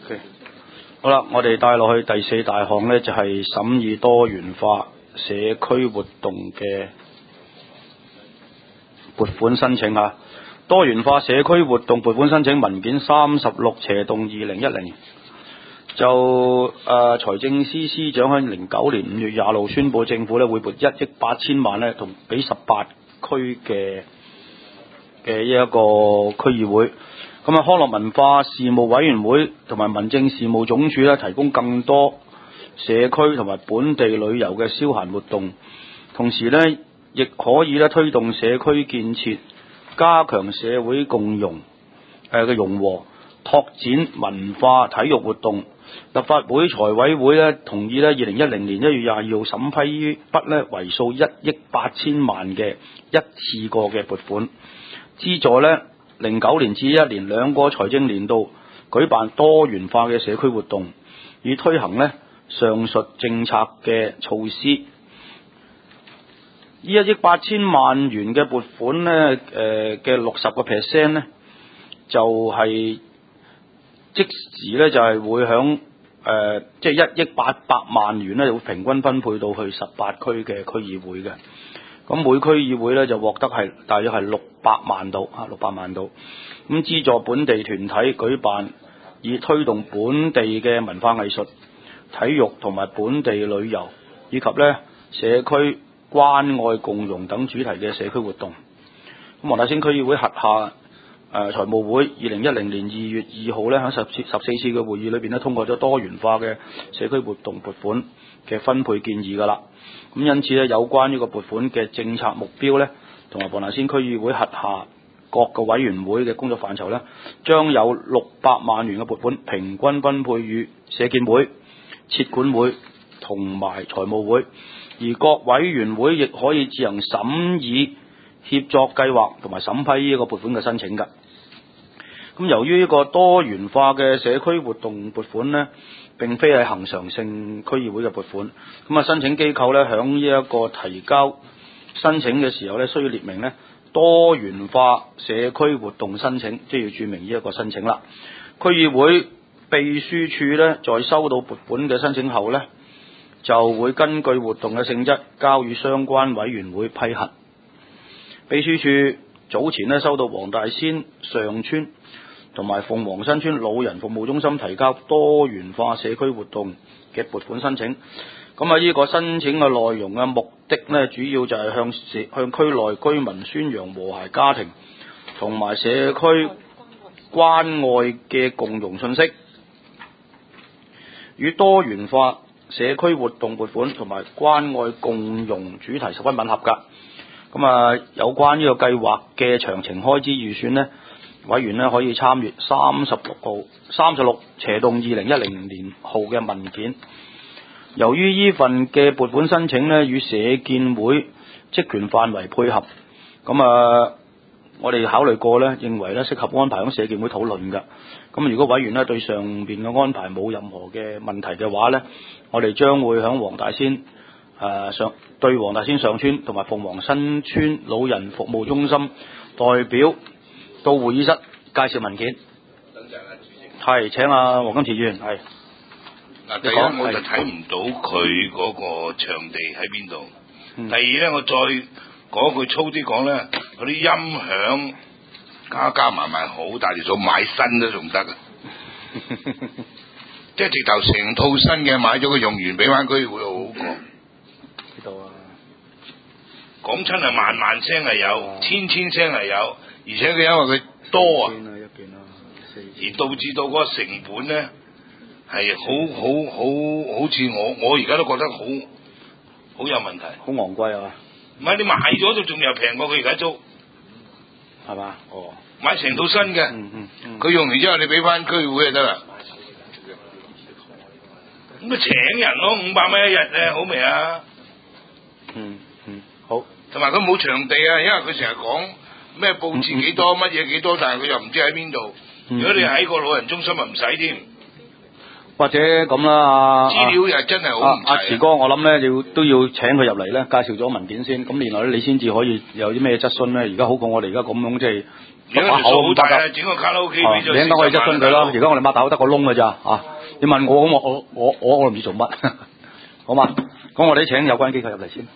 OK， 好啦，我哋帶落去第四大項呢，就係審議多元化社區活動嘅撥款申請啊。多元化社區活動撥款申請文件36/2010，就財政司司長喺09年5月20號宣布，政府咧會撥1億8千萬咧，同俾18區嘅一個區議會。咁啊，康樂文化事務委員會同埋民政事務總署咧，提供更多社區同埋本地旅遊嘅消閒活動，同時咧亦可以咧推動社區建設，加強社會共融嘅融和，拓展文化體育活動。立法會財委會咧同意咧2010年1月22號審批呢筆咧為數1億8千萬嘅一次過嘅撥款，資助咧09年至2011年兩個財政年度舉辦多元化嘅社區活動，以推行咧上述政策嘅措施。呢1億8千萬元嘅撥款咧，嘅60% 咧就係即時咧就係會響即係1億800萬元咧，就會平均分配到去18區嘅區議會嘅。咁每區議會咧就獲得係大約係600萬度，600萬度。咁資助本地團體舉辦，以推動本地嘅文化藝術、體育同埋本地旅遊，以及咧社區關愛共融等主題嘅社區活動。咁黃大仙區議會轄下財務會2010年2月2號咧喺14次嘅會議裏邊咧通過咗多元化嘅社區活動撥款嘅分配建議㗎啦。咁因此咧有關呢個撥款嘅政策目標咧，同埋黃大仙區議會轄下各個委員會嘅工作範疇咧，將有600萬元嘅撥款平均分配予社建會、設管會同埋財務會，而各委員會亦可以自行審議協作計劃同埋審批呢個撥款嘅申請㗎。咁由於呢個多元化嘅社區活動撥款呢，並非係恆常性區議會嘅撥款，咁啊申請機構呢，響呢一個提交申請嘅時候呢，需要列明呢多元化社區活動申請，即係要註明呢一個申請啦。區議會秘書處呢，在收到撥款嘅申請後呢，就會根據活動嘅性質交予相關委員會批核。秘書處早前呢，收到黃大仙上村同埋鳳凰新村老人服務中心提交多元化社區活動嘅撥款申請。咁啊，呢個申請嘅內容嘅目的呢，主要就係向區內居民宣揚和諧家庭同埋社區關愛嘅共融信息，與多元化社區活動撥款同埋關愛共融主題十分吻合㗎。咁啊，有關呢個計劃嘅詳情開支預算呢，委員呢可以參閱36/2010年號嘅文件。由於呢份嘅撥款申請呢與社建會職權範圍配合，咁我哋考慮過呢，認為呢適合安排喺社建會討論㗎。咁如果委員呢對上邊嘅安排冇任何嘅問題嘅話呢，我哋將會喺黃大仙對黃大仙上村同埋鳳凰新村老人服務中心代表到會議室介紹文件。 等陣啊，主席。 係，請黃金池議員係。 嗱，第一我就睇唔到佢嗰個場地喺邊度。第二咧，我再講句粗啲講咧，嗰啲音響加埋好大條數，買新都仲得啊！即係直頭成套新嘅買咗佢用完，俾翻區議會好過。 知道啊！ 講親係萬聲係有，千聲係有，而且佢因為佢多啊，而導致到嗰個成本咧係好似我而家都覺得好有問題， 好昂貴啊！ 唔係你買咗都仲又平過佢而家租， 係嘛？哦， 買成套新嘅，佢用完之後你俾翻區議會就得啦。咁咪請人咯，500蚊一日咧，好未啊？ 好。 同埋佢冇場地啊，因為佢成日講咩佈置幾多，乜嘢幾多，但係佢又唔知喺邊度。如果你喺個老人中心咪唔使添。 或者咁啦， 資料又真係好唔齊。 阿池哥，我諗咧都要請佢入嚟咧，介紹咗文件先，咁然後咧你先至可以有啲咩質詢咧。而家好過我哋而家咁樣即係而家條數好大啊！整個卡拉 OK 俾咗你應該可以質詢佢啦。而家我哋擘大口得個窿㗎咋嚇？你問我咁我唔知做乜，好嘛？咁我哋請有關機構入嚟先。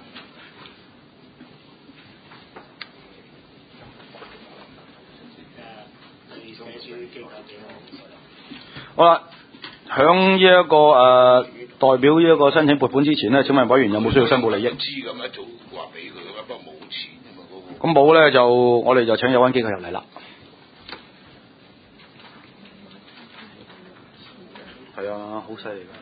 好啦，響呢一個代表呢一個申請撥款之前咧，請問委員有冇需要申報利益？ 知咁一早話俾佢㗎，不過冇錢啊嘛嗰個。 咁冇咧就我哋就請有關機構入嚟啦。係啊，好犀利㗎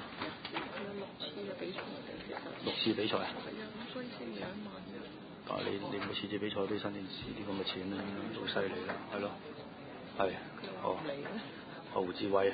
！6次比賽啊！ 所以先2萬嘅。 但係你每次比賽俾新電視啲咁嘅錢咧，好犀利啦，係咯，係，胡志偉，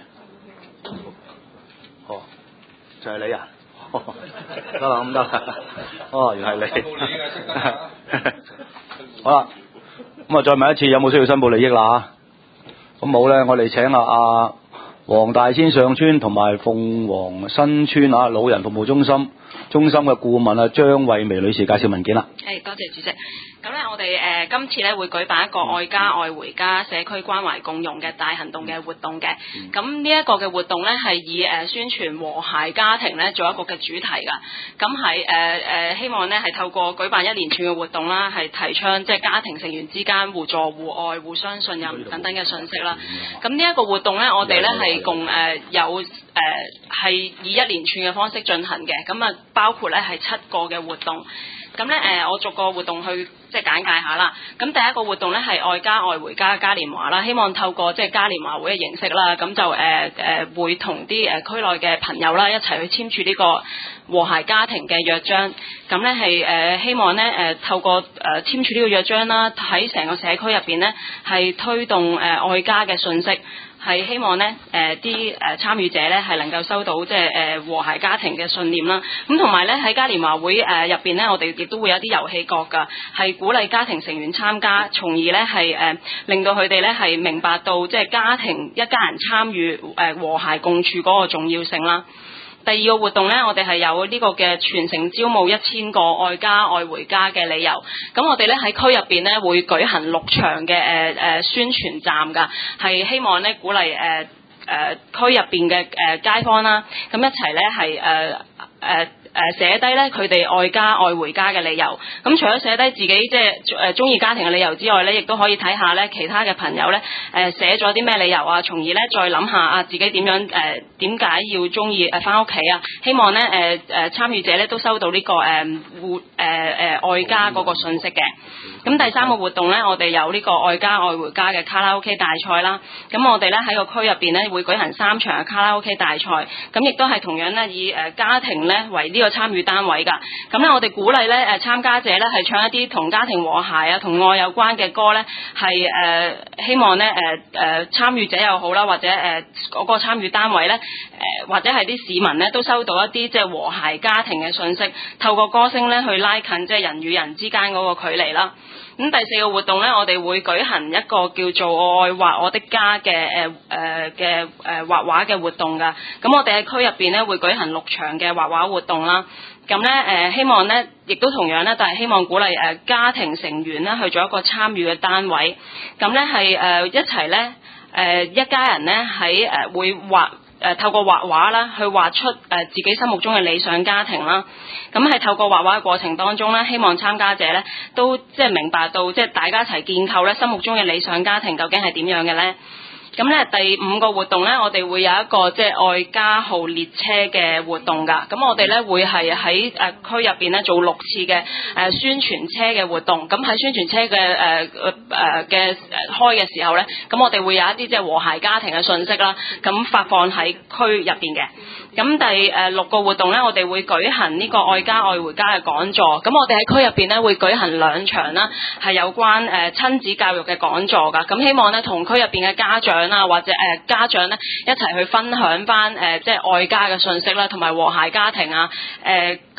就係你啊！得啦，咁得啦，原係你。好啦，咁啊，再問一次，有冇需要申報利益啦？咁冇咧，我哋請阿黃大仙上村同埋鳳凰新村老人服務中心嘅顧問張惠薇女士介紹文件啦。 多謝主席。咁咧，我哋今次咧會舉辦一個愛家愛回家社區關懷共融嘅大行動嘅活動嘅。咁呢一個嘅活動咧係以宣傳和諧家庭咧做一個嘅主題㗎。咁係希望咧係透過舉辦一連串嘅活動啦，係提倡即係家庭成員之間互助互愛、互相信任等等嘅信息啦。咁呢一個活動咧，我哋咧係共有係以一連串嘅方式進行嘅。咁啊，包括咧係7個嘅活動。咁咧我逐個活動去即係簡介下啦。咁第一個活動咧係愛家愛回家嘉年華啦，希望透過即係嘉年華會嘅形式啦，咁就會同啲區內嘅朋友啦一齊去簽署呢個和諧家庭嘅約章。咁咧係希望咧透過簽署呢個約章啦，喺成個社區入邊咧係推動愛家嘅信息。係希望咧啲參與者咧係能夠收到即係和諧家庭嘅信念啦。咁同埋咧喺嘉年華會入邊咧，我哋亦都會有啲遊戲角㗎，係鼓勵家庭成員參加，從而咧係令到佢哋咧係明白到即係家庭一家人參與和諧共處嗰個重要性啦。第二個活動呢，我哋係有呢個嘅全城招募1000個愛家愛回家嘅理由。咁我哋呢喺區入邊呢會舉行6場嘅宣傳站㗎，係希望呢鼓勵區入邊嘅街坊啦，咁一齊呢係寫低咧佢哋愛家愛回家嘅理由。咁除咗寫低自己即係中意家庭嘅理由之外咧，亦都可以睇下咧其他嘅朋友咧寫咗啲咩理由啊，從而咧再諗下自己點樣點解要中意翻屋企啊。希望咧參與者咧都收到呢個愛家嗰個信息嘅。咁第3個活動咧，我哋有呢個愛家愛回家嘅卡拉 OK 大賽啦。咁我哋咧喺個區入邊咧會舉行3場嘅卡拉 OK 大賽，咁亦都係同樣咧以家庭咧為呢個參與單位㗎。咁咧我哋鼓勵咧參加者咧係唱一啲同家庭和諧啊、同愛有關嘅歌咧，係希望咧參與者又好啦，或者嗰個參與單位咧或者係啲市民咧都收到一啲即係和諧家庭嘅信息，透過歌聲咧去拉近即係人與人之間嗰個距離啦。咁第4個活動咧，我哋會舉行一個叫做愛畫我的家嘅畫畫嘅活動㗎。咁我哋喺區入邊咧會舉行6場嘅畫畫活動啦。咁咧希望咧亦都同樣咧，但係希望鼓勵家庭成員咧去做一個參與嘅單位。咁咧係一齊咧一家人咧喺會畫。透過畫畫啦，去畫出自己心目中嘅理想家庭啦。咁係透過畫畫嘅過程當中咧，希望參加者咧都即係明白到，即係大家一齊建構咧心目中嘅理想家庭究竟係點樣嘅咧。咁咧第5個活動咧，我哋會有一個即係愛家號列車嘅活動㗎。咁我哋咧會係喺區入邊咧做6次嘅宣傳車嘅活動。咁喺宣傳車嘅開嘅時候咧，咁我哋會有一啲即係和諧家庭嘅信息啦，咁發放喺區入邊嘅。咁第6個活動咧，我哋會舉行呢個愛家愛回家嘅講座。咁我哋喺區入邊咧會舉行2場啦，係有關親子教育嘅講座㗎。咁希望咧同區入邊嘅家長啊或者家長咧一齊去分享翻即係愛家嘅信息啦，同埋和諧家庭啊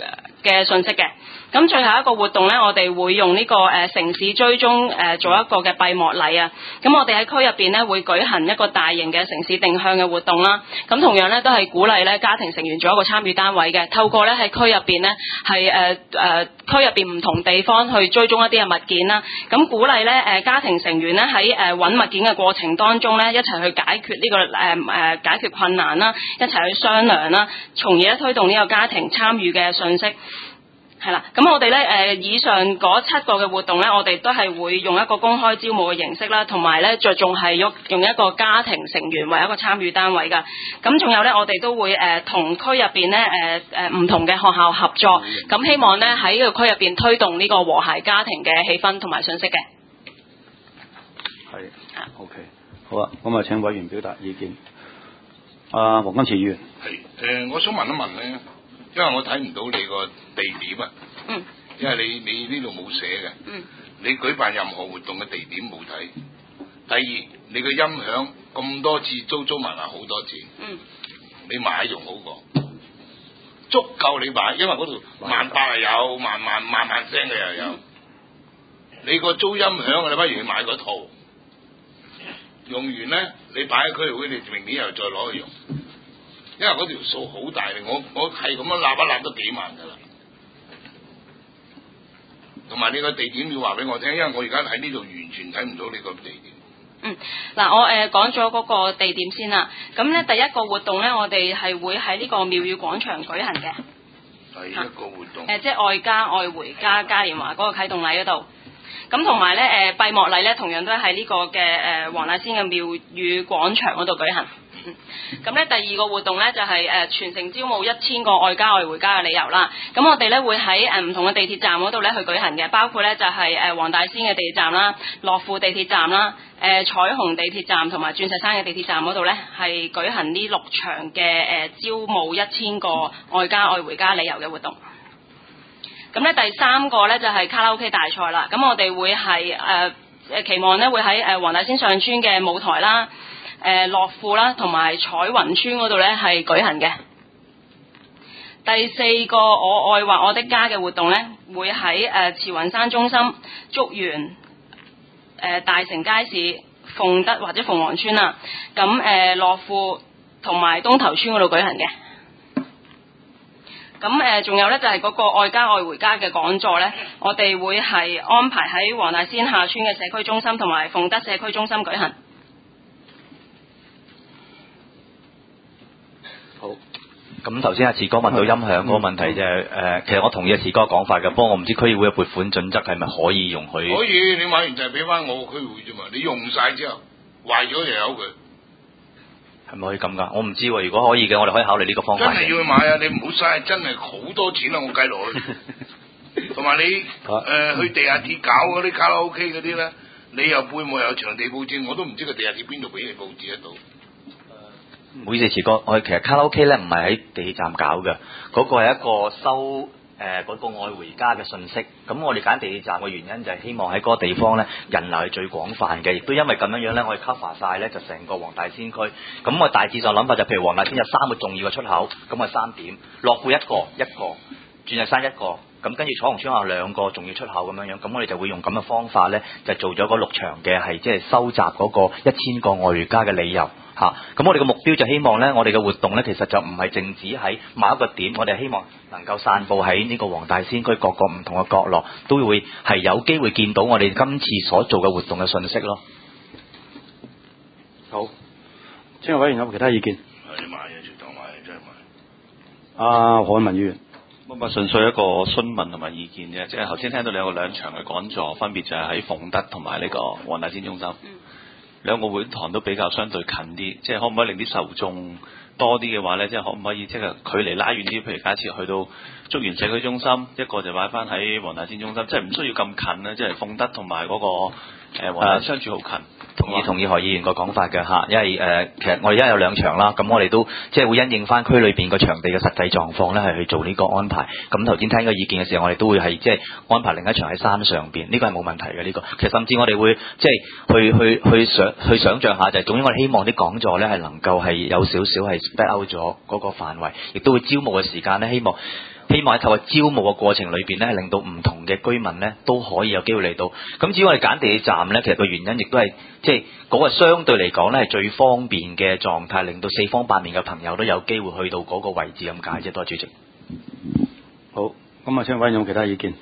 嘅信息嘅。咁最後一個活動咧，我哋會用呢個城市追蹤做一個嘅閉幕禮啊。咁我哋喺區入邊咧會舉行一個大型嘅城市定向嘅活動啦。咁同樣咧都係鼓勵咧家庭成員做一個參與單位嘅，透過咧喺區入邊咧係區入邊唔同地方去追蹤一啲嘅物件啦。咁鼓勵咧家庭成員咧喺揾物件嘅過程當中咧一齊去解決呢個解決困難啦，一齊去商量啦，從而咧推動呢個家庭參與嘅信息。係啦，咁我哋咧以上嗰7個嘅活動咧，我哋都係會用一個公開招募嘅形式啦，同埋咧着重係用一個家庭成員為一個參與單位㗎。咁仲有咧，我哋都會同區入邊咧唔同嘅學校合作，咁希望咧喺呢個區入邊推動呢個和諧家庭嘅氣氛同埋信息嘅。 係 ，OK， 好啊，咁啊請委員表達意見。黃金池議員。 係我想問一問咧。因為我睇唔到你個地點啊，因為你呢度冇寫嘅，你舉辦任何活動嘅地點冇睇。第二，你個音響咁多次租埋好多錢，你買仲好過，足夠你買，因為嗰度1,800又有，萬聲嘅又有。你個租音響你不如去買嗰套，用完咧你擺喺區議會，你明年又再攞去用。因為嗰條數好大，我係咁樣立一立都幾萬噶啦。同埋你個地點要話俾我聽，因為我而家喺呢度完全睇唔到你個地點。 嗱，我講咗嗰個地點先啦。咁咧第一個活動咧，我哋係會喺呢個廟宇廣場舉行嘅。 第一個活動。 即係愛家愛回家嘉年華嗰個啟動禮嗰度。咁同埋咧閉幕禮咧，同樣都喺呢個嘅黃大仙嘅廟宇廣場嗰度舉行。咁咧第二個活動咧就係全城招募1000個愛家愛回家嘅理由啦。咁我哋咧會喺唔同嘅地鐵站嗰度咧去舉行嘅，包括咧就係黃大仙嘅地鐵站啦、樂富地鐵站啦、彩虹地鐵站同埋鑽石山嘅地鐵站嗰度咧係舉行呢6場嘅招募1000個愛家愛回家理由嘅活動。咁咧第3個咧就係卡拉 OK 大賽啦。咁我哋會係期望咧會喺黃大仙上村嘅舞台啦、樂富啦同埋彩雲村嗰度咧係舉行嘅。第4個我愛或我的家嘅活動咧會喺慈雲山中心、竹園、大成街市、鳳德或者鳳凰村啦。咁樂富同埋東頭村嗰度舉行嘅。咁仲有咧就係嗰個愛家愛回家嘅講座咧，我哋會係安排喺黃大仙下村嘅社區中心同埋鳳德社區中心舉行。 好。咁頭先阿池哥問到音響嗰個問題就係其實我同意阿池哥講法嘅，不過我唔知區議會嘅撥款準則係咪可以容許？ 可以，你買完就係俾翻我區會啫嘛，你用晒之後壞咗就由佢。 係咪可以咁㗎？我唔知喎。如果可以嘅，我哋可以考慮呢個方法。 真係要去買啊！你唔好嘥，真係好多錢啦！我計落去。同埋你去地下鐵搞嗰啲卡拉 OK 嗰啲咧，你又背幕又有場地佈置，我都唔知個地下鐵邊度俾你佈置得到。 唔好意思，池哥，我哋其實卡拉 OK 咧唔係喺地鐵站搞嘅，嗰個係一個收嗰個愛回家嘅信息。咁我哋揀地鐵站嘅原因就係希望喺嗰個地方咧人流係最廣泛嘅，亦都因為咁樣樣咧，我哋 cover 曬咧就成個黃大仙區。咁我大致上諗法就譬如黃大仙有3個重要嘅出口，咁我3點，樂富一個，鑽石山一個。咁跟住彩虹村有2個重要出口咁樣樣，咁我哋就會用咁嘅方法咧，就做咗嗰6場嘅係即係收集嗰個1000個愛回家嘅理由嚇。咁我哋嘅目標就希望咧，我哋嘅活動咧其實就唔係淨止喺某一個點，我哋希望能夠散佈喺呢個黃大仙區各個唔同嘅角落，都會係有機會見到我哋今次所做嘅活動嘅信息咯。 好，請委員有冇其他意見？ 係買嘅，全當買嘅，真係買。 何文議員。 咁純粹一個詢問同埋意見啫，即係頭先聽到兩場嘅講座，分別就係喺鳳德同埋呢個黃大仙中心，兩個會堂都比較相對近啲，即係可唔可以令啲受眾多啲嘅話咧，即係可唔可以即係距離拉遠啲？譬如假設去到竹園社區中心，一個就擺翻喺黃大仙中心，即係唔需要咁近咧，即係鳳德同埋嗰個黃大仙相處好近。 同意何議員個講法嘅嚇，因為其實我哋而家有2場啦，咁我哋都即係會因應翻區裏邊個場地嘅實際狀況咧，係去做呢個安排。咁頭先聽個意見嘅時候，我哋都會係即係安排另一場喺山上邊，呢個係冇問題嘅。呢個其實甚至我哋會即係去想像下，就係總之我哋希望啲講座咧係能夠係有少少係 spread out 咗嗰個範圍，亦都會招募嘅時間咧，希望希望喺透過招募嘅過程裏邊咧，係令到唔同嘅居民咧都可以有機會嚟到。咁至於我哋揀地鐵站咧，其實個原因亦都係即係嗰個相對嚟講咧係最方便嘅狀態，令到四方八面嘅朋友都有機會去到嗰個位置咁解啫。多謝主席。 好，咁啊，請委員有冇其他意見？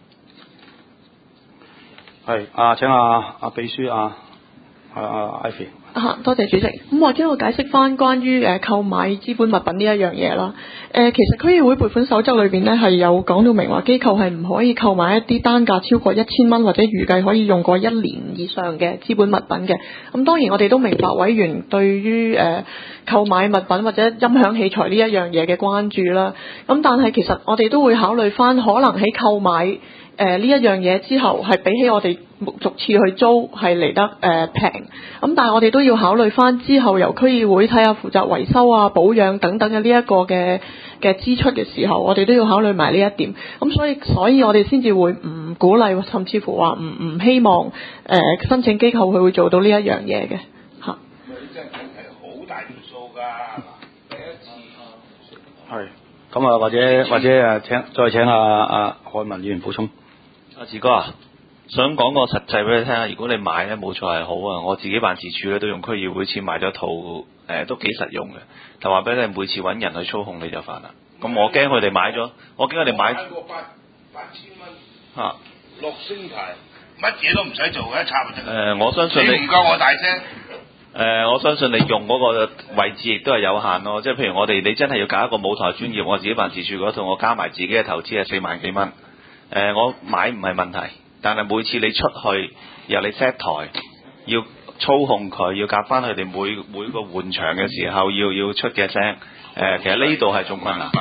係請秘書Ivy。 多謝主席。咁或者我解釋翻關於購買資本物品呢一樣嘢啦。其實區議會撥款守則裏邊呢係有講到明話，機構係唔可以購買一啲單價超過1000蚊或者預計可以用過1年以上嘅資本物品嘅。咁當然我哋都明白委員對於購買物品或者音響器材呢一樣嘢嘅關注啦。咁但係其實我哋都會考慮翻，可能喺購買呢一樣嘢之後，係比起我哋逐次去租係嚟得平。咁但係我哋都要考慮翻之後由區議會睇下負責維修啊、保養等等嘅呢一個嘅支出嘅時候，我哋都要考慮埋呢一點。咁所以我哋先至會唔鼓勵，甚至乎話唔希望申請機構佢會做到呢一樣嘢嘅嚇。 真係好大條數㗎，第一次。 係。咁啊，或者再請阿海文議員補充。 阿志哥啊，想講個實際俾你聽下。如果你買咧，冇錯係好啊。我自己辦事處咧都用區議會錢買咗套都幾實用嘅。但話俾你，每次揾人去操控你就煩啦。咁我驚佢哋買咗，我驚佢哋買過8000蚊落星牌，乜嘢都唔使做嘅，一插就得。 我相信你唔夠我大聲。 我相信你用嗰個位置亦都係有限咯。即係譬如你真係要搞一個舞台專業，我自己辦事處嗰套，我加埋自己嘅投資係4萬幾蚊。我買唔係問題，但係每次你出去，由你 set 台，要操控佢，要夾翻佢哋每個換場嘅時候要出嘅聲。其實呢度係仲困難。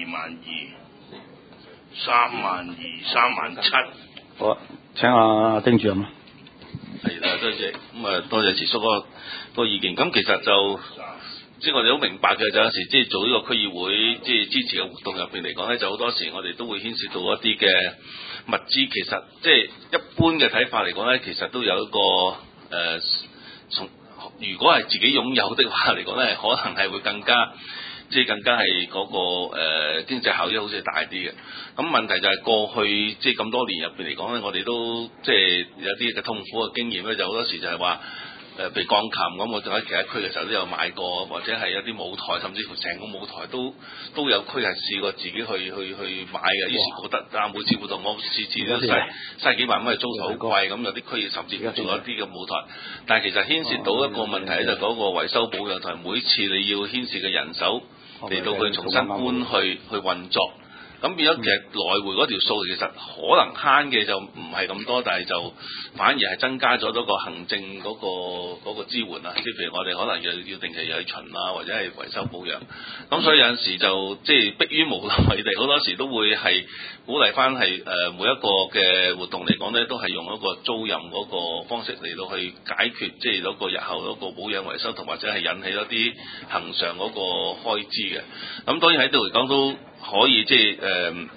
22000、32000、37000。 好啊，請阿丁主任。 係啦，多謝。咁啊，多謝池叔嗰個意見。咁其實就即係我哋好明白嘅，就有時即係做呢個區議會即係支持嘅活動入邊嚟講咧，就好多時我哋都會牽涉到一啲嘅物資。其實即係一般嘅睇法嚟講咧，其實都有一個如果係自己擁有的話嚟講咧，可能係會更加係嗰個經濟效益好似大啲嘅。咁問題就係過去即係咁多年入邊嚟講咧，我哋都即係有啲嘅痛苦嘅經驗咧，就好多時就係話譬如鋼琴咁，我仲喺其他區嘅時候都有買過，或者係一啲舞台，甚至乎成個舞台都有區係試過自己去買嘅。於是覺得每次活動我次都嘥幾萬蚊去租台好貴，咁有啲區甚至乎做一啲嘅舞台。但係其實牽涉到一個問題咧，就嗰個維修保養同埋每次你要牽涉嘅人手嚟到佢重新搬去運作。咁變咗其實來回嗰條數其實可能慳嘅就唔係咁多，但係就反而係增加咗嗰個行政嗰個支援啊！即係譬如我哋可能要定期去巡啊，或者係維修保養。咁所以有陣時就即係迫於無奈地，好多時都會係鼓勵翻係每一個嘅活動嚟講咧，都係用一個租賃嗰個方式嚟到去解決即係嗰個日後嗰個保養維修同或者係引起一啲恆常嗰個開支嘅。咁當然喺度嚟講都可以即係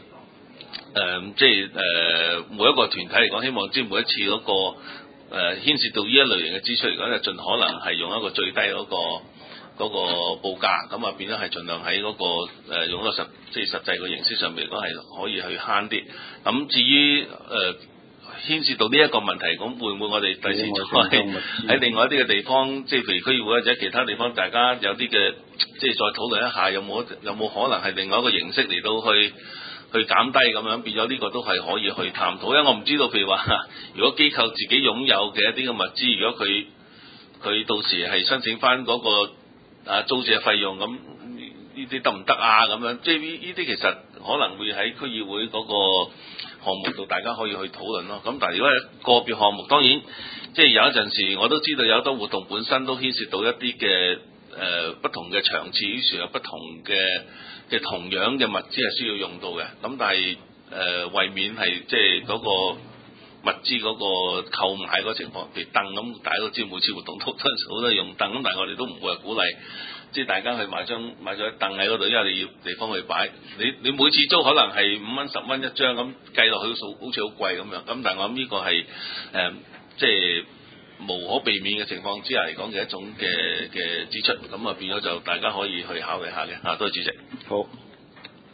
每一個團體嚟講，希望即係每一次嗰個牽涉到呢一類型嘅支出嚟講，就盡可能係用一個最低嗰個報價，咁啊變咗係盡量喺嗰個用一個實際嘅形式上面嚟講係可以去慳啲。咁至於牽涉到呢一個問題，咁會唔會我哋第時再喺另外一啲嘅地方，即係譬如區議會或者其他地方，大家有啲嘅即係再討論一下，有冇可能係另外一個形式嚟到去減低咁樣，變咗呢個都係可以去探討。因為我唔知道，譬如話，如果機構自己擁有嘅一啲嘅物資，如果佢到時係申請翻嗰個租借費用，咁呢啲得唔得啊？咁樣即係呢啲其實可能會喺區議會嗰個項目度，大家可以去討論咯。咁但係如果係個別項目，當然即係有一陣時我都知道有好多活動本身都牽涉到一啲嘅不同嘅場次，於是有不同嘅同樣嘅物資係需要用到嘅。咁但係為免係即係嗰個物資嗰個購買嗰個情況，譬如凳咁，大家都知每次活動都好多用凳，咁但係我哋都唔會係鼓勵。即係大家去買咗凳喺嗰度，因為你要地方去擺。你每次租可能係5蚊10蚊一張咁計落去數，好似好貴咁樣。咁但係我諗呢個係即係無可避免嘅情況之下嚟講嘅一種嘅支出。咁啊變咗就大家可以去考慮下嘅。多謝主席。 好。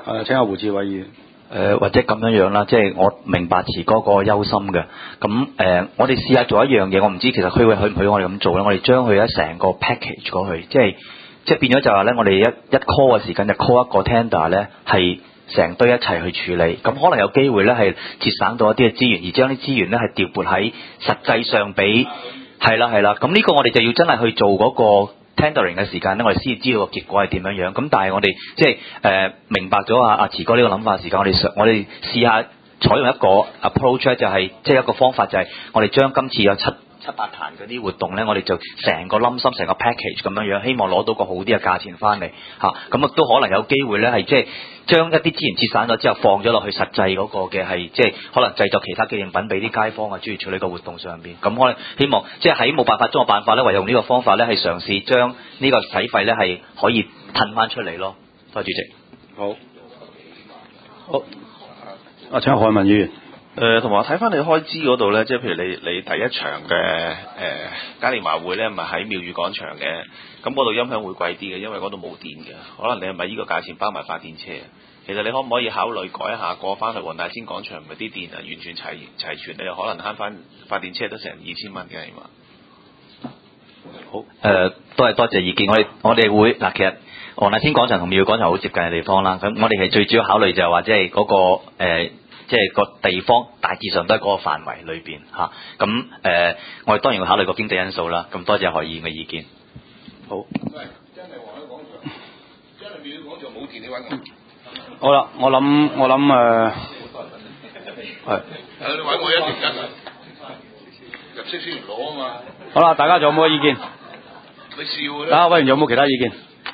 請阿胡志偉議員。 或者咁樣啦，即係我明白慈哥個憂心嘅。咁我哋試下做一樣嘢，我唔知其實區委許唔許我哋咁做咧。我哋將佢一成個 package 過去，即係變咗就話咧，我哋一 call 嘅時間就 call 一個 tender 咧，係成堆一齊去處理。咁可能有機會咧係節省到一啲嘅資源，而將啲資源咧係調撥喺實際上俾係啦。咁呢個我哋就要真係去做嗰個 tendering 嘅時間咧，我哋先知道個結果係點樣樣。咁但係我哋即係明白咗阿慈哥呢個諗法嘅時間，我哋試下採用一個 approach 咧，就係即係一個方法，就係我哋將今次有七八壇嗰啲活動咧，我哋就成個冧心成個 package 咁樣樣，希望攞到個好啲嘅價錢翻嚟嚇。咁都可能有機會咧，係即係將一啲資源節省咗之後，放咗落去實際嗰個嘅係即係可能製作其他紀念品俾啲街坊啊，諸如處理個活動上邊。咁可能希望即係喺冇辦法中嘅辦法咧，唯有用呢個方法咧，係嘗試將呢個使費咧係可以褪翻出嚟咯。多謝主席。 好，請何文議員。 同埋我睇翻你開支嗰度咧，即係譬如你第一場嘅嘉年華會咧，咪喺廟宇廣場嘅，咁嗰度音響會貴啲嘅，因為嗰度冇電嘅，可能你係咪依個價錢包埋發電車？其實你可唔可以考慮改一下，過翻去黃大仙廣場，咪啲電啊完全齊全，你又可能慳翻發電車都成2000蚊嘅，起碼。 好，多謝意見，我哋會嗱，其實黃大仙廣場同廟宇廣場好接近嘅地方啦，咁我哋係最主要考慮就係話即係嗰個即係個地方大致上都係嗰個範圍裏邊嚇，咁我哋當然會考慮個經濟因素啦。咁多謝何議員嘅意見。好。 真係黃大廣場，真係廟宇廣場冇電，你揾我。 好啦，我諗係。 你揾我一定得啊！入息先唔攞啊嘛。 好啦，大家仲有冇意見？ 你笑啦。 大家委員有冇其他意見？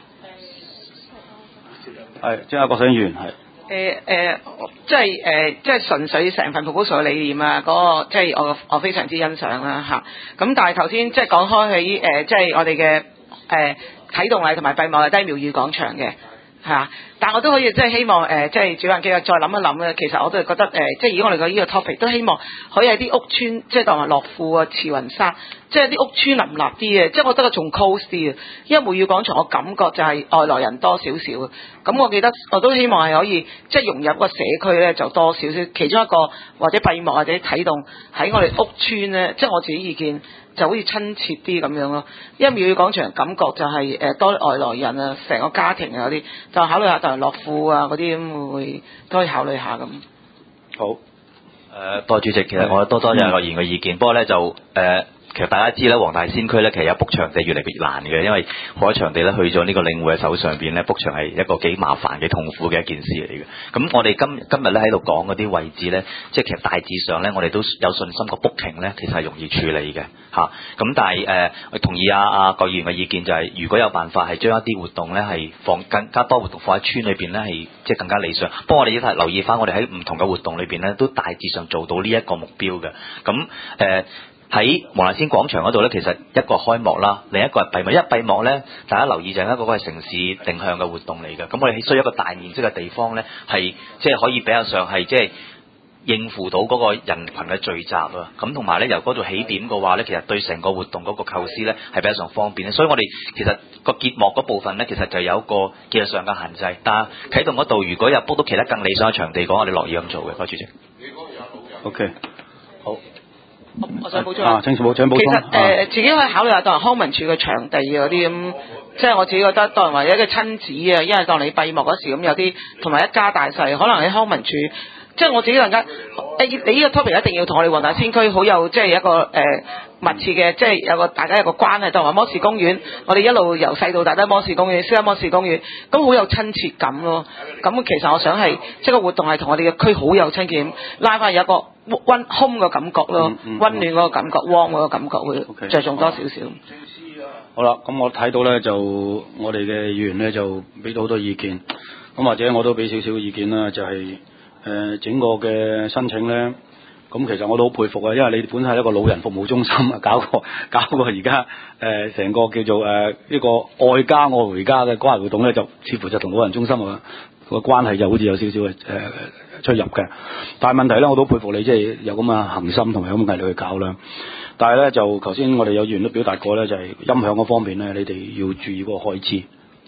係，即係郭生議員係。 即係純粹成份 proposal 嘅理念啊，嗰個即係我非常之欣賞啦嚇。咁但係頭先即係講開喺即係我哋嘅啟動禮同埋閉幕禮都係廟宇廣場嘅嚇。但我都可以即係希望即係主辦機構再諗一諗咧。其實我都係覺得即係如果我哋個呢個 topic 都希望可以喺啲屋邨，即係當話樂富啊、慈雲山，即係啲屋邨林立啲嘅，即係我覺得仲 close 啲嘅。因為廟宇廣場我感覺就係外來人多少少嘅。咁我記得我都希望係可以即係融入個社區咧，就多少少。其中一個或者閉幕或者啟動喺我哋屋邨咧，即係我自己意見就好似親切啲咁樣咯。因為廟宇廣場感覺就係多外來人啊，成個家庭啊嗰啲，就考慮下就係樂富啊嗰啲咁會都可以考慮下咁。 好。 多謝主席，其實我多謝何議員嘅意見，不過咧就其實大家知咧，黃大仙區咧其實有 book 場地越嚟越難嘅，因為好多場地咧去咗呢個領匯嘅手上邊咧 book 場係一個幾麻煩、幾痛苦嘅一件事嚟嘅。咁我哋今日咧喺度講嗰啲位置咧，即係其實大致上咧，我哋都有信心個 booking 咧其實係容易處理嘅嚇。咁但係我同意郭議員嘅意見，就係如果有辦法係將一啲活動咧係放更加多活動放喺村裏邊咧，係即係更加理想。不過我哋要留意翻，我哋喺唔同嘅活動裏邊咧，都大致上做到呢一個目標嘅。咁喺黃大仙廣場嗰度咧，其實一個開幕啦，另一個係閉幕。一閉幕咧，大家留意就係一個係城市定向嘅活動嚟嘅。咁我哋需要一個大面積嘅地方咧，係即係可以比較上係即係應付到嗰個人群嘅聚集啊。咁同埋咧，由嗰度起點嘅話咧，其實對成個活動嗰個構思咧係比較上方便。所以我哋其實個結幕嗰部分咧，其實就有一個技術上嘅限制。但係啟動嗰度如果有 book 到其他更理想嘅場地講，我哋樂意咁做嘅。多謝主席。 OK， 好。 我想補充請補充。 其實自己可以考慮下當康文署嘅場地嗰啲咁，即係我自己覺得當人為一個親子啊，因為當你閉幕嗰時咁有啲同埋一家大細，可能喺康文署，即係我自己覺得你呢個 topic 一定要同我哋黃大仙區好有即係一個密切嘅，即係大家有個關係，當話摩士公園，我哋一路由細到大都係摩士公園，摩士公園，咁好有親切感咯。咁其實我想係即係個活動係同我哋嘅區好有親切感，拉翻有一個溫馨嘅感覺咯，溫暖嗰個感覺，warm 嗰個感覺會着重多少少。 好啦，咁我睇到咧就我哋嘅議員咧就俾到好多意見，咁或者我都俾少少意見啦，就係整個嘅申請咧。咁其實我都好佩服啊，因為你本身係一個老人服務中心啊，搞過而家成個叫做呢個愛家愛回家嘅關懷活動咧，就似乎就同老人中心個關係就好似有少少嘅出入嘅。但係問題咧，我都佩服你即係有咁嘅恒心同埋有咁嘅毅力去搞啦。但係咧就頭先我哋有議員都表達過咧，就係音響嗰方面咧，你哋要注意嗰個開支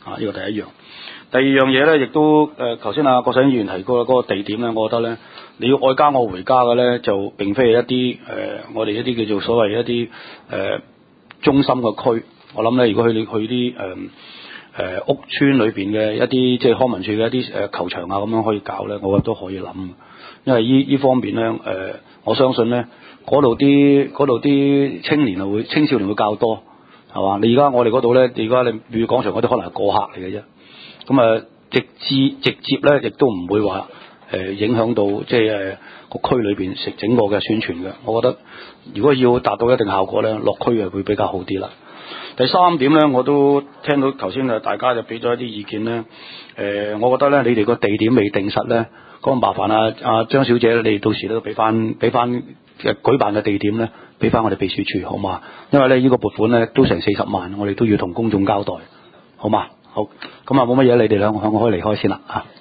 呢個第一樣。第二樣嘢咧，亦都頭先郭世英議員提過嗰個地點咧，我覺得咧，你要愛家愛回家嘅咧，就並非係一啲我哋一啲叫做所謂一啲中心嘅區。我諗咧，如果你去啲屋村裏邊嘅一啲即係康文署嘅一啲球場啊，咁樣可以搞咧，我覺得都可以諗。因為呢方面咧，我相信咧，嗰度啲青少年會較多，係嘛？你而家我哋嗰度咧，而家你粵廣場嗰啲可能係過客嚟嘅啫。咁直接咧，亦都唔會話影響到即係個區裏邊食整個嘅宣傳嘅。我覺得如果要達到一定效果咧，落區會比較好啲啦。第三點咧，我都聽到頭先大家就俾咗一啲意見咧。我覺得咧，你哋個地點未定實咧，咁麻煩阿張小姐，你到時都俾翻舉辦嘅地點咧，俾翻我哋秘書處好嘛？因為咧呢個撥款咧都成40萬，我哋都要同公眾交代，好嘛？好，咁冇乜嘢，你哋兩個可以離開先啦嚇。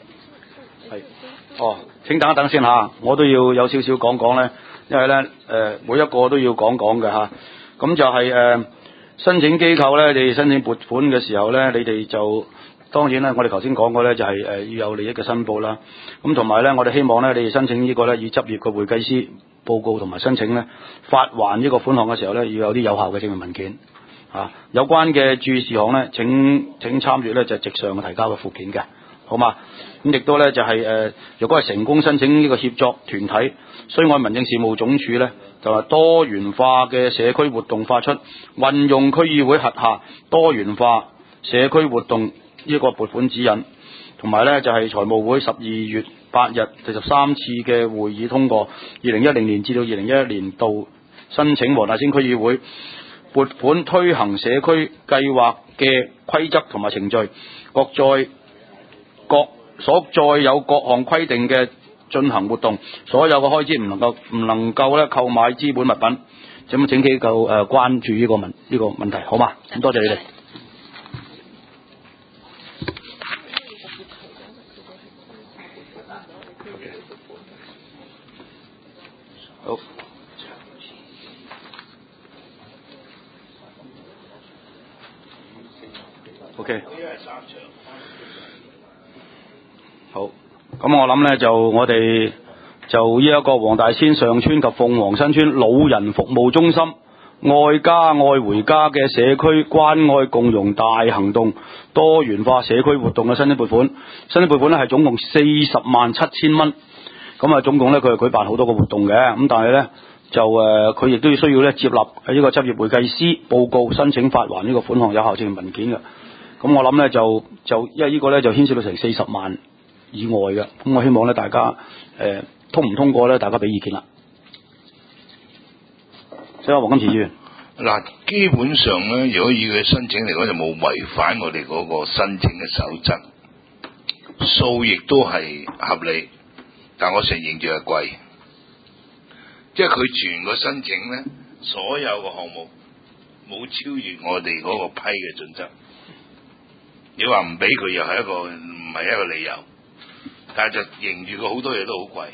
係，請等一等先嚇，我都要有少少講咧，因為咧每一個都要講嘅嚇。咁就係申請機構咧，你哋申請撥款嘅時候咧，你哋就當然咧，我哋頭先講過咧，就係要有利益嘅申報啦。咁同埋咧，我哋希望咧，你哋申請呢個咧以執業嘅會計師報告同埋申請咧發還呢個款項嘅時候咧，要有啲有效嘅證明文件。有關嘅注意事項咧，請參閱咧就係直上嘅提交嘅附件嘅，好嘛？咁亦都咧就係如果係成功申請呢個協作團體，需按民政事務總署咧就係多元化嘅社區活動發出，運用區議會轄下多元化社區活動呢個撥款指引，同埋咧就係財務會12月8日第13次嘅會議通過2010年至到2011年度申請黃大仙區議會撥款推行社區計劃嘅規則同埋程序，所載有各項規定嘅進行活動，所有嘅開支唔能夠咧購買資本物品，咁請機構關注呢個問題，好嘛？咁多謝你哋。好。OK。好，咁我諗咧就我哋就呢一個黃大仙上村及鳳凰新村老人服務中心愛家愛回家嘅社區關愛共融大行動多元化社區活動嘅申請撥款咧係總共407000蚊，咁總共咧佢係舉辦好多個活動嘅，咁但係咧就佢亦都要需要咧接納呢個執業會計師報告申請發還呢個款項有效證明文件嘅，咁我諗咧就因為呢個咧就牽涉到成40萬以外嘅，咁我希望咧大家通唔通過咧，大家俾意見啦。所以黃金池議員， 嗱，基本上咧，如果以佢申請嚟講，就冇違反我哋嗰個申請嘅守則，數亦都係合理，但我承認就係貴，即係佢全個申請咧，所有個項目冇超越我哋嗰個批嘅準則。你話唔俾佢又係唔係一個理由，但係就認住佢好多嘢都好貴。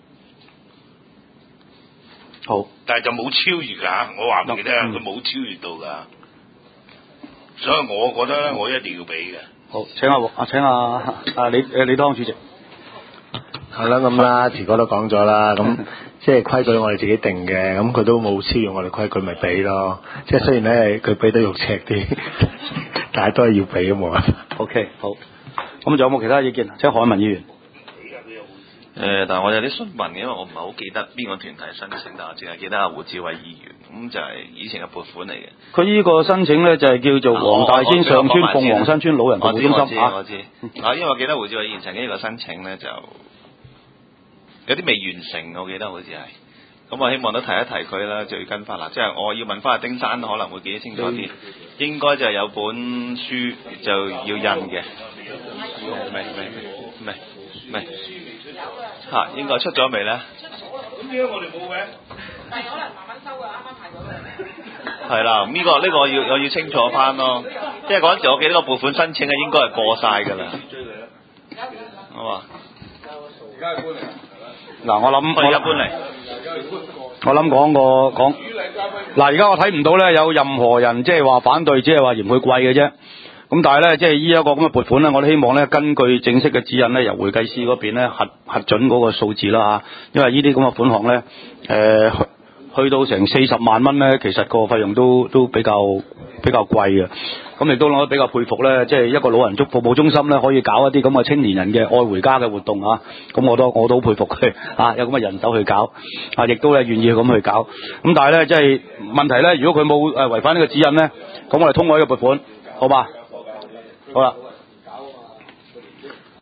好， 但係就冇超越㗎，我話俾你聽，佢冇超越到㗎，所以我覺得咧，我一定要俾嘅。 好，請李當主席。 係啦，咁啦，池哥都講咗啦，咁即係規矩我哋自己定嘅，咁佢都冇超越我哋規矩，咪俾咯。即係雖然咧佢俾得肉赤啲，但係都係要俾嘅冇啊。 OK， 好。咁仲有冇其他意見？請海文議員。 但係我有啲詢問嘅，因為我唔係好記得邊個團體申請，但我淨係記得阿胡志偉議員，咁就係以前嘅撥款嚟嘅。 佢呢個申請咧就係叫做黃大仙上村鳳凰新村老人服務中心我知。因為我記得胡志偉議員曾經呢個申請咧就有啲未完成，我記得好似係。咁我希望都提一提佢啦，就要跟翻啦。即係我要問翻阿丁山，可能會記得清楚啲。應該就係有本書就要印嘅。未。應該出咗未咧？ 咁點解我哋冇嘅？ 但係可能慢慢收㗎，啱啱排咗嘅。 係啦，呢個我要清楚翻咯。即係嗰陣時，我記得個撥款申請應該係過晒㗎啦。好嘛？ 而家係搬嚟。 嗱，我諗講。嗱，而家我睇唔到咧有任何人即係話反對，只係話嫌佢貴嘅啫。 咁但係咧，即係呢一個咁嘅撥款咧，我哋希望咧根據正式嘅指引咧，由會計師嗰邊咧核准嗰個數字啦嚇，因為呢啲咁嘅款項咧，去到成40萬蚊咧，其實個費用都比較貴嘅。咁亦都我比較佩服咧，即係一個老人服務中心咧，可以搞一啲咁嘅青年人嘅愛回家嘅活動啊！咁我都好佩服佢啊，有咁嘅人手去搞啊，亦都咧願意咁去搞。咁但係咧，即係問題咧，如果佢冇違反呢個指引咧，咁我哋通過呢個撥款，好吧？好啦。